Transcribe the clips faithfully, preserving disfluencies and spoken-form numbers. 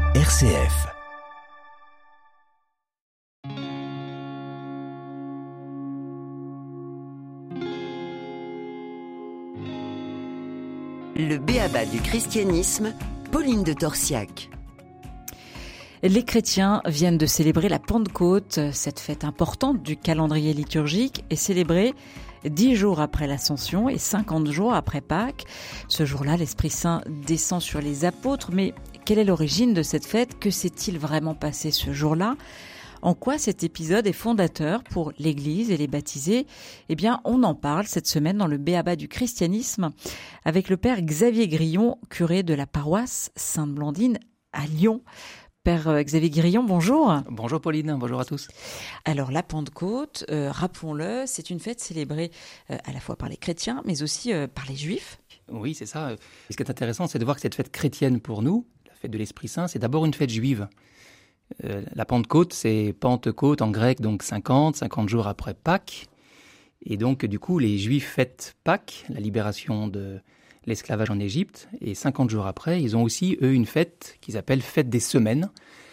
R C F. Le b.a.-ba du christianisme, Pauline de Torsiac. Les chrétiens viennent de célébrer la Pentecôte. Cette fête importante du calendrier liturgique est célébrée dix jours après l'Ascension et cinquante jours après Pâques. Ce jour-là, l'Esprit Saint descend sur les apôtres. Mais quelle est l'origine de cette fête ? Que s'est-il vraiment passé ce jour-là ? En quoi cet épisode est fondateur pour l'Église et les baptisés ? Eh bien, on en parle cette semaine dans le b.a.-ba du christianisme avec le père Xavier Grillon, curé de la paroisse Sainte-Blandine à Lyon. Père Xavier Grillon, bonjour. Bonjour Pauline, bonjour à tous. Alors la Pentecôte, euh, rappelons-le, c'est une fête célébrée euh, à la fois par les chrétiens, mais aussi euh, par les juifs. Oui, c'est ça. Ce qui est intéressant, c'est de voir que cette fête chrétienne pour nous, la fête de l'Esprit Saint, c'est d'abord une fête juive. Euh, la Pentecôte, c'est Pentecôte en grec, donc cinquante, cinquante jours après Pâques. Et donc, du coup, les Juifs fêtent Pâques, la libération de l'esclavage en Égypte. Et cinquante jours après, ils ont aussi, eux, une fête qu'ils appellent fête des semaines.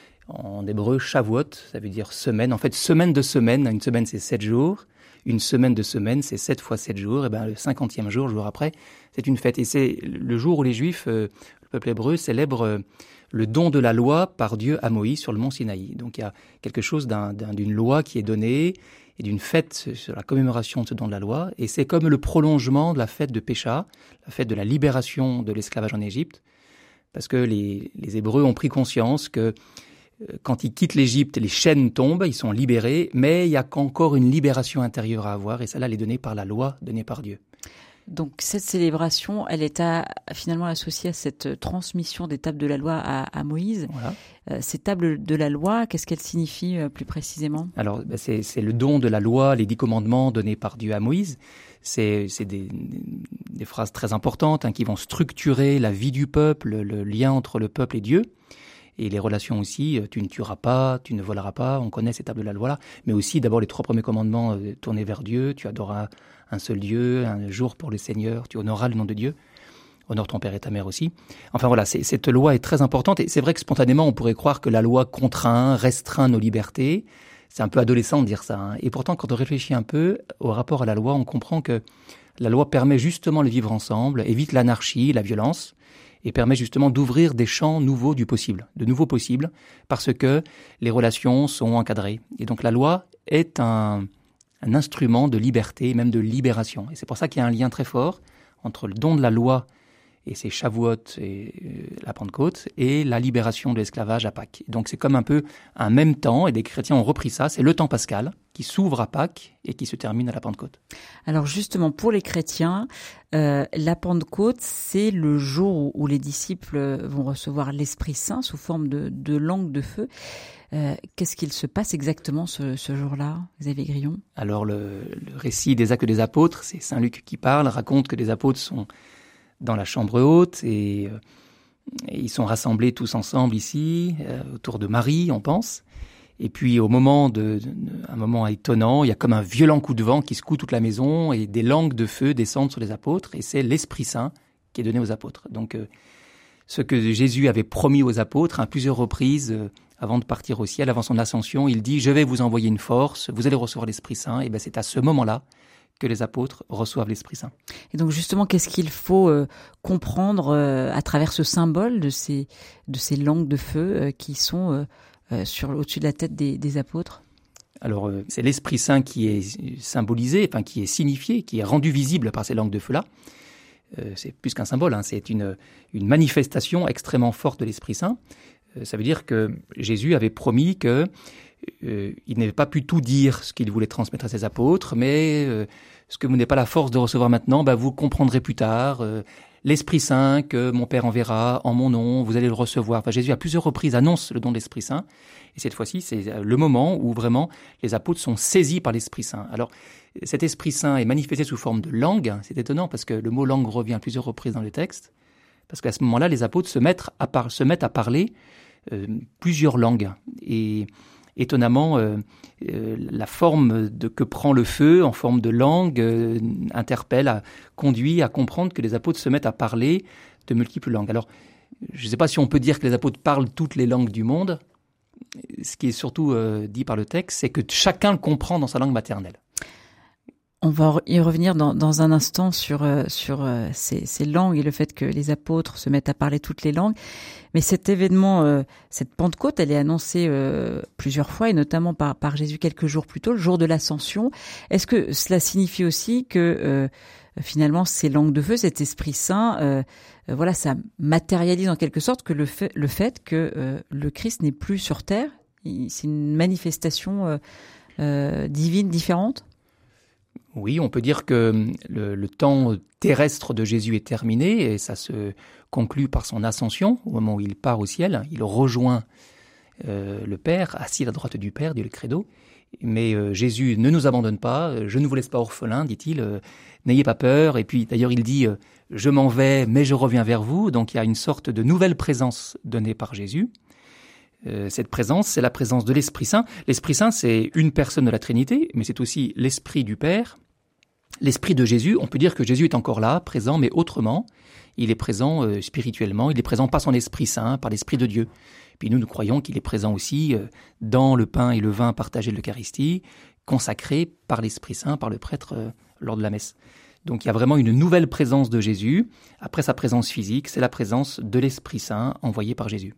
En hébreu, Shavuot, ça veut dire semaine. En fait, semaine de semaine, une semaine, c'est sept jours. Une semaine de semaine, c'est sept fois sept jours. Et bien, le cinquantième jour, jour après, c'est une fête. Et c'est le jour où les Juifs, euh, le peuple hébreu, célèbre euh, le don de la loi par Dieu à Moïse sur le mont Sinaï. Donc, il y a quelque chose d'un, d'un, d'une loi qui est donnée et d'une fête sur la commémoration de ce don de la loi. Et c'est comme le prolongement de la fête de Pécha, la fête de la libération de l'esclavage en Égypte. Parce que les, les Hébreux ont pris conscience que euh, quand ils quittent l'Égypte, les chaînes tombent, ils sont libérés, mais il y a qu'encore une libération intérieure à avoir. Et celle-là, elle est donnée par la loi, donnée par Dieu. Donc cette célébration, elle est à, finalement associée à cette transmission des tables de la loi à, à Moïse. Voilà. Euh, ces tables de la loi, qu'est-ce qu'elles signifient euh, plus précisément ? Alors, ben c'est, c'est le don de la loi, les dix commandements donnés par Dieu à Moïse. C'est, c'est des, des phrases très importantes hein, qui vont structurer la vie du peuple, le lien entre le peuple et Dieu. Et les relations aussi, tu ne tueras pas, tu ne voleras pas, on connaît ces tables de la loi-là. Mais aussi, d'abord, les trois premiers commandements euh, tournés vers Dieu. Tu adoreras un seul Dieu, un jour pour le Seigneur, tu honoreras le nom de Dieu. Honore ton père et ta mère aussi. Enfin voilà, c'est, cette loi est très importante. Et c'est vrai que spontanément, on pourrait croire que la loi contraint, restreint nos libertés. C'est un peu adolescent de dire ça. Hein. Et pourtant, quand on réfléchit un peu au rapport à la loi, on comprend que la loi permet justement le vivre ensemble, évite l'anarchie, la violence, et permet justement d'ouvrir des champs nouveaux du possible, de nouveaux possibles, parce que les relations sont encadrées. Et donc la loi est un, un instrument de liberté, même de libération. Et c'est pour ça qu'il y a un lien très fort entre le don de la loi et c'est Shavuot et la Pentecôte, et la libération de l'esclavage à Pâques. Donc c'est comme un peu un même temps, et des chrétiens ont repris ça, c'est le temps pascal qui s'ouvre à Pâques et qui se termine à la Pentecôte. Alors justement, pour les chrétiens, euh, la Pentecôte, c'est le jour où, où les disciples vont recevoir l'Esprit Saint sous forme de, de langue de feu. Euh, qu'est-ce qu'il se passe exactement ce, ce jour-là, Xavier Grillon ? Alors le, le récit des Actes des Apôtres, c'est Saint Luc qui parle, raconte que les apôtres sont dans la chambre haute et, euh, et ils sont rassemblés tous ensemble ici, euh, autour de Marie, on pense. Et puis au moment de, de, de un moment étonnant, il y a comme un violent coup de vent qui secoue toute la maison et des langues de feu descendent sur les apôtres et c'est l'Esprit Saint qui est donné aux apôtres. Donc euh, ce que Jésus avait promis aux apôtres à plusieurs reprises euh, avant de partir au ciel, avant son ascension, il dit « Je vais vous envoyer une force, vous allez recevoir l'Esprit Saint » et ben c'est à ce moment-là que les apôtres reçoivent l'Esprit Saint. Et donc justement, qu'est-ce qu'il faut euh, comprendre euh, à travers ce symbole de ces, de ces langues de feu euh, qui sont euh, euh, sur, au-dessus de la tête des, des apôtres ? Alors, euh, c'est l'Esprit Saint qui est symbolisé, enfin qui est signifié, qui est rendu visible par ces langues de feu-là. Euh, c'est plus qu'un symbole, hein, c'est une, une manifestation extrêmement forte de l'Esprit Saint. Euh, ça veut dire que Jésus avait promis que Euh, il n'avait pas pu tout dire ce qu'il voulait transmettre à ses apôtres, mais euh, ce que vous n'avez pas la force de recevoir maintenant, bah, vous comprendrez plus tard. Euh, L'Esprit Saint que mon Père enverra en mon nom, vous allez le recevoir. Enfin, Jésus à plusieurs reprises annonce le don de l'Esprit Saint, et cette fois-ci, c'est le moment où vraiment les apôtres sont saisis par l'Esprit Saint. Alors, cet Esprit Saint est manifesté sous forme de langue. C'est étonnant parce que le mot langue revient à plusieurs reprises dans le texte, parce qu'à ce moment-là, les apôtres se mettent à, par- se mettent à parler euh, plusieurs langues. Et étonnamment, euh, euh, la forme de, que prend le feu en forme de langue euh, interpelle, a, conduit à comprendre que les apôtres se mettent à parler de multiples langues. Alors, je ne sais pas si on peut dire que les apôtres parlent toutes les langues du monde. Ce qui est surtout euh, dit par le texte, c'est que chacun le comprend dans sa langue maternelle. On va y revenir dans, dans un instant sur, euh, sur euh, ces, ces langues et le fait que les apôtres se mettent à parler toutes les langues. Mais cet événement, euh, cette Pentecôte, elle est annoncée euh, plusieurs fois et notamment par, par Jésus quelques jours plus tôt, le jour de l'Ascension. Est-ce que cela signifie aussi que euh, finalement ces langues de feu, cet Esprit Saint, euh, euh, voilà, ça matérialise en quelque sorte que le fait, le fait que euh, le Christ n'est plus sur terre, c'est une manifestation euh, euh, divine différente? Oui, on peut dire que le, le temps terrestre de Jésus est terminé et ça se conclut par son ascension, au moment où il part au ciel. Il rejoint euh, le Père, assis à la droite du Père, dit le Credo. Mais euh, Jésus ne nous abandonne pas, je ne vous laisse pas orphelins, dit-il, euh, n'ayez pas peur. Et puis d'ailleurs il dit, euh, je m'en vais, mais je reviens vers vous. Donc il y a une sorte de nouvelle présence donnée par Jésus. Euh, cette présence, c'est la présence de l'Esprit Saint. L'Esprit Saint, c'est une personne de la Trinité, mais c'est aussi l'Esprit du Père. L'Esprit de Jésus, on peut dire que Jésus est encore là, présent, mais autrement. Il est présent euh, spirituellement, il est présent par son Esprit Saint, par l'Esprit de Dieu. Puis nous, nous croyons qu'il est présent aussi euh, dans le pain et le vin partagés de l'Eucharistie, consacrés par l'Esprit Saint, par le prêtre euh, lors de la messe. Donc il y a vraiment une nouvelle présence de Jésus. Après sa présence physique, c'est la présence de l'Esprit Saint envoyé par Jésus.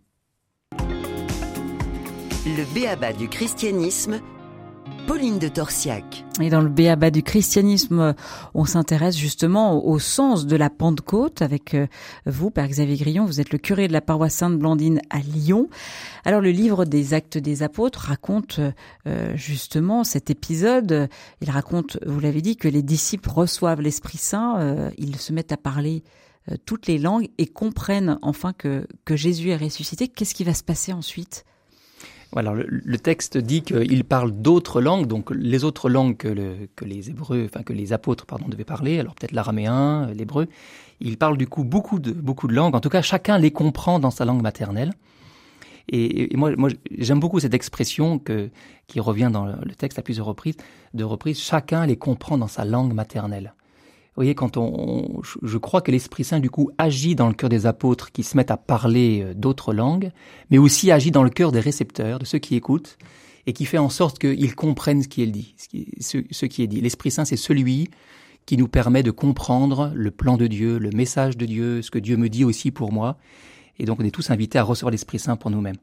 Le b.a.-ba du christianisme, Pauline de Torsiac. Et dans le b.a.-ba du christianisme, on s'intéresse justement au sens de la Pentecôte avec vous, Père Xavier Grillon. Vous êtes le curé de la paroisse Sainte-Blandine à Lyon. Alors le livre des Actes des Apôtres raconte euh, justement cet épisode. Il raconte, vous l'avez dit, que les disciples reçoivent l'Esprit Saint. Euh, ils se mettent à parler euh, toutes les langues et comprennent enfin que, que Jésus est ressuscité. Qu'est-ce qui va se passer ensuite ? Voilà, le, le texte dit qu'il parle d'autres langues, donc les autres langues que, le, que les Hébreux, enfin que les apôtres, pardon, devaient parler. Alors peut-être l'araméen, l'hébreu. Il parle du coup beaucoup de beaucoup de langues. En tout cas, chacun les comprend dans sa langue maternelle. Et, et moi, moi, j'aime beaucoup cette expression que qui revient dans le texte à plusieurs reprises, de reprises. Chacun les comprend dans sa langue maternelle. Vous voyez, quand on, on, je crois que l'Esprit Saint, du coup, agit dans le cœur des apôtres qui se mettent à parler d'autres langues, mais aussi agit dans le cœur des récepteurs, de ceux qui écoutent, et qui fait en sorte qu'ils comprennent ce qui est dit. Ce qui, ce, ce qui est dit. L'Esprit Saint, c'est celui qui nous permet de comprendre le plan de Dieu, le message de Dieu, ce que Dieu me dit aussi pour moi. Et donc, on est tous invités à recevoir l'Esprit Saint pour nous-mêmes.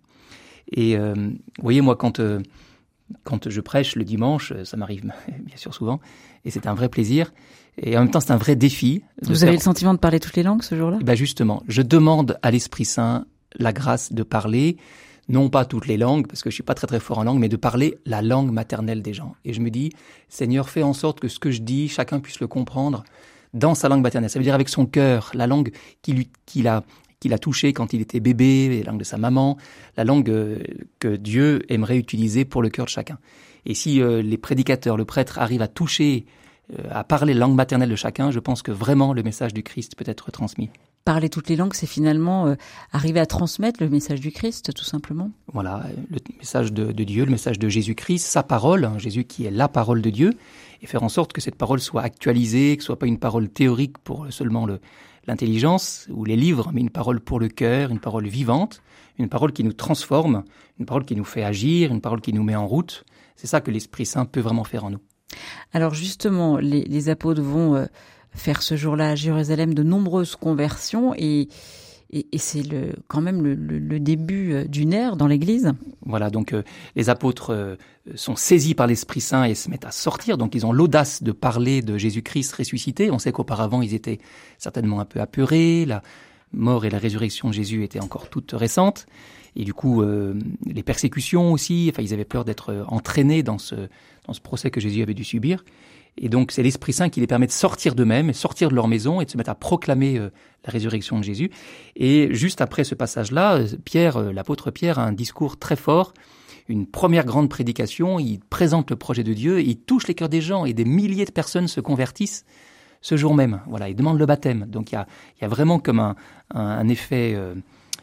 Et euh, vous voyez, moi, quand... Euh, Quand je prêche le dimanche, ça m'arrive bien sûr souvent, et c'est un vrai plaisir. Et en même temps, c'est un vrai défi. Vous faire... avez le sentiment de parler toutes les langues ce jour-là ? Ben justement, je demande à l'Esprit Saint la grâce de parler, non pas toutes les langues, parce que je suis pas très très fort en langue, mais de parler la langue maternelle des gens. Et je me dis, Seigneur, fais en sorte que ce que je dis, chacun puisse le comprendre dans sa langue maternelle. Ça veut dire avec son cœur, la langue qui lui, qu'il a, qu'il a touchée quand il était bébé, la langue de sa maman, la langue euh, que Dieu aimerait utiliser pour le cœur de chacun. Et si euh, les prédicateurs, le prêtre arrivent à toucher, euh, à parler la langue maternelle de chacun, je pense que vraiment le message du Christ peut être transmis. Parler toutes les langues, c'est finalement euh, arriver à transmettre le message du Christ, tout simplement. Voilà, le message de, de Dieu, le message de Jésus-Christ, sa parole, hein, Jésus qui est la parole de Dieu, et faire en sorte que cette parole soit actualisée, que ce soit pas une parole théorique pour seulement le l'intelligence ou les livres, mais une parole pour le cœur, une parole vivante, une parole qui nous transforme, une parole qui nous fait agir, une parole qui nous met en route. C'est ça que l'Esprit Saint peut vraiment faire en nous. Alors justement, les, les apôtres vont euh, faire ce jour-là à Jérusalem de nombreuses conversions et, et, et c'est le, quand même le, le, le début d'une ère dans l'Église. Voilà, donc euh, les apôtres euh, sont saisis par l'Esprit Saint et se mettent à sortir. Donc ils ont l'audace de parler de Jésus-Christ ressuscité. On sait qu'auparavant ils étaient certainement un peu apeurés. La mort et la résurrection de Jésus étaient encore toutes récentes. Et du coup, euh, les persécutions aussi. Enfin, ils avaient peur d'être entraînés dans ce dans ce procès que Jésus avait dû subir. Et donc, c'est l'Esprit Saint qui les permet de sortir d'eux-mêmes, sortir de leur maison et de se mettre à proclamer euh, la résurrection de Jésus. Et juste après ce passage-là, Pierre, euh, l'apôtre Pierre, a un discours très fort, une première grande prédication. Il présente le projet de Dieu, il touche les cœurs des gens et des milliers de personnes se convertissent ce jour même. Voilà, il demande le baptême. Donc, il y a, il y a vraiment comme un, un, un effet euh,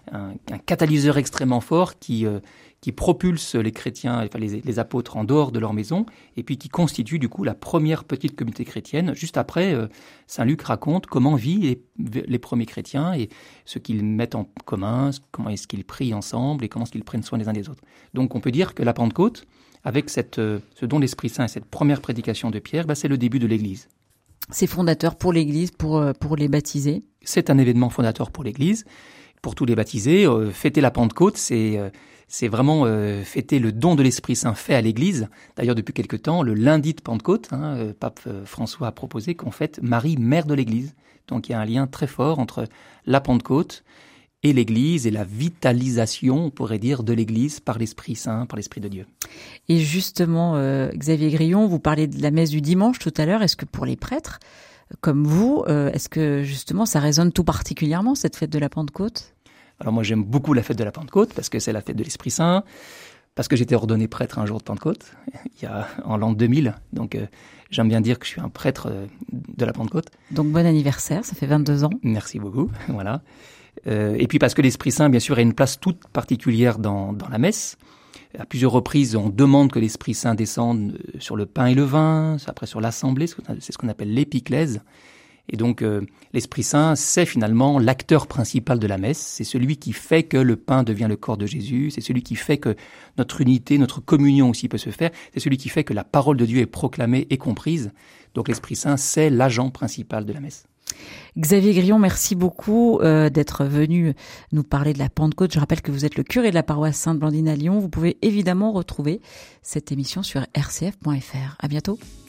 un, un catalyseur extrêmement fort qui, euh, qui propulse les chrétiens, enfin les, les apôtres en dehors de leur maison, et puis qui constitue du coup la première petite communauté chrétienne. Juste après, euh, saint Luc raconte comment vivent les, les premiers chrétiens et ce qu'ils mettent en commun, comment est-ce qu'ils prient ensemble et comment est-ce qu'ils prennent soin les uns des autres. Donc on peut dire que la Pentecôte, avec cette, euh, ce don de l'Esprit Saint et cette première prédication de Pierre, bah, c'est le début de l'Église. C'est fondateur pour l'Église, pour, pour les baptisés. C'est un événement fondateur pour l'Église, pour tous les baptisés. Euh, fêter la Pentecôte, c'est, euh, c'est vraiment euh, fêter le don de l'Esprit Saint fait à l'Église. D'ailleurs, depuis quelque temps, le lundi de Pentecôte, hein, euh, pape euh, François a proposé qu'on fête Marie, mère de l'Église. Donc il y a un lien très fort entre la Pentecôte et l'Église et la vitalisation, on pourrait dire, de l'Église par l'Esprit Saint, par l'Esprit de Dieu. Et justement, euh, Xavier Grillon, vous parlez de la messe du dimanche tout à l'heure. Est-ce que pour les prêtres, comme vous, euh, est-ce que justement ça résonne tout particulièrement, cette fête de la Pentecôte ? Alors moi j'aime beaucoup la fête de la Pentecôte parce que c'est la fête de l'Esprit Saint, parce que j'étais ordonné prêtre un jour de Pentecôte, il y a, en l'an deux mille, donc euh, j'aime bien dire que je suis un prêtre euh, de la Pentecôte. Donc bon anniversaire, ça fait vingt-deux ans. Merci beaucoup, voilà. Euh, et puis parce que l'Esprit Saint, bien sûr, a une place toute particulière dans, dans la messe. À plusieurs reprises, on demande que l'Esprit Saint descende sur le pain et le vin, après sur l'assemblée, c'est ce qu'on appelle l'épiclèse. Et donc, euh, l'Esprit Saint, c'est finalement l'acteur principal de la messe. C'est celui qui fait que le pain devient le corps de Jésus. C'est celui qui fait que notre unité, notre communion aussi peut se faire. C'est celui qui fait que la parole de Dieu est proclamée et comprise. Donc, l'Esprit Saint, c'est l'agent principal de la messe. Xavier Grillon, merci beaucoup euh, d'être venu nous parler de la Pentecôte. Je rappelle que vous êtes le curé de la paroisse Sainte-Blandine à Lyon. Vous pouvez évidemment retrouver cette émission sur r c f point f r. À bientôt.